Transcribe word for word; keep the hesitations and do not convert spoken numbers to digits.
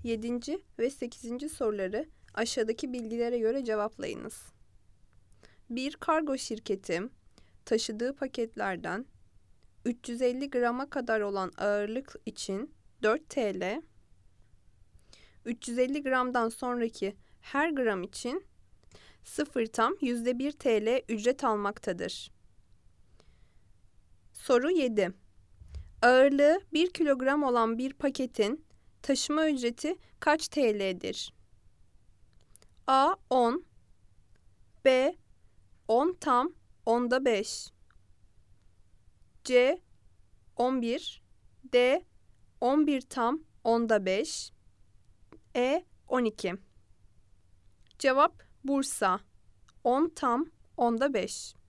yedinci ve sekizinci soruları aşağıdaki bilgilere göre cevaplayınız. Bir kargo şirketi taşıdığı paketlerden üç yüz elli grama kadar olan ağırlık için dört TL, üç yüz elli gramdan sonraki her gram için sıfır tam yüzde bir TL ücret almaktadır. Soru yedi. Ağırlığı bir kilogram olan bir paketin taşıma ücreti kaç T L'dir? A. on, B. on tam onda beş, C. on bir, D. on bir tam onda beş, E. on iki. Cevap Bursa. on tam onda beş.